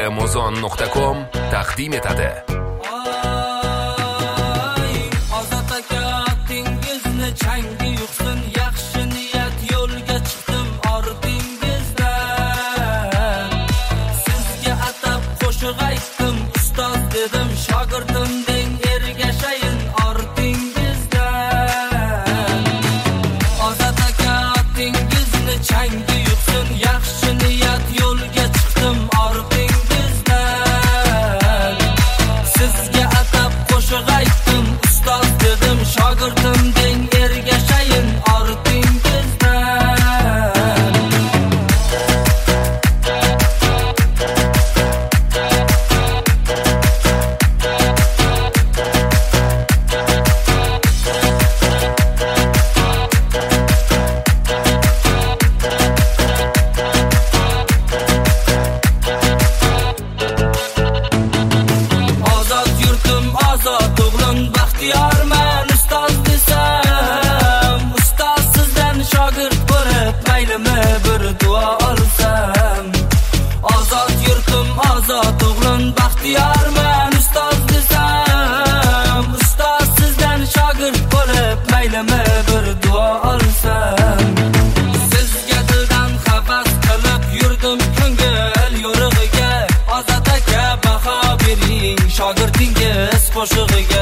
Muzon.com taqdim etadi. Ozod aka otingizni changi yuqsin, yaxshi niyat yo'lga chiqdim ortingizdan. Sizga atab qo'shiq aytdim, ustoz dedim, shogirdim deng, ergashayin ortingizdan. Ozod aka otingizni changi yuqsin, yaxshi niyat yo'lga chiqdim ortingizdan. Sizga atab qo'shiq aytdim, ustoz dedim, shogirdim deng, ergashayin ortingizdan. Ozod yurtim, ozod o'g'lim, baxtiyorman ustoz desam. Ustoz sizdan shogird bo'lib, maylimi bir duo olsam. Ozod yurtim, ozod o'g'lim, baxtiyorman ustoz desam. Ustoz sizdan shogird bo'lib, maylimi bir duo olsam. Sizga dildan havas qilib yurdim ko'ngil yo'rig'iga. Ozod aka baho bering, shogirdingiz qo'shig'iga.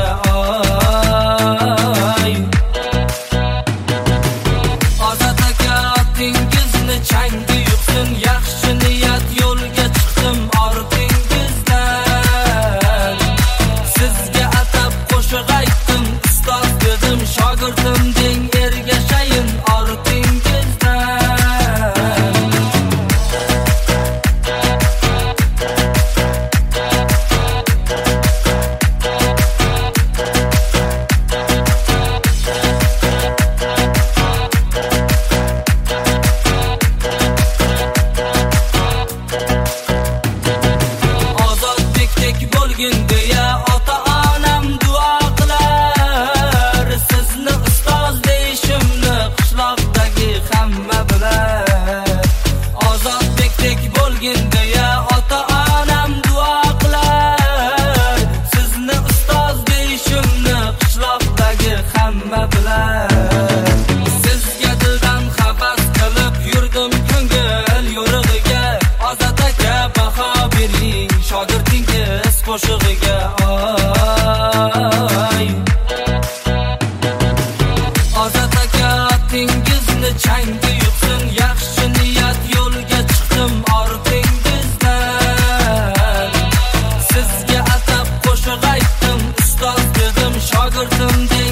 Ozod aka otingizni changi yuqsin, yaxshi niyat yo'lga chiqdim ortingizdan. Sizga atab qo'shiq aytdim, ustoz dedim, shogirdim deng, ergashayin ortingizdan. Ozoddek bo'lgin deya ota-onam duo qilar. Sizni ustoz deyishimni qishloqdagi hamma bilar. Ozoddek bo'lgin deya ota-onam duo qilar. Sizni ustoz deyishimni qishloqdagi hamma bilar. Sizga dildan havas qilib yurdim ko'ngil yo'rig'iga. Ozod aka baho bering, shogirdingiz qo'shig'iga. Ozod aka otingizni changi yuqsin, yaxshi niyat yo'lga chiqdim ortingizdan. Sizga atab qo'shiq aytdim, ustoz dedim, shogirdim deng,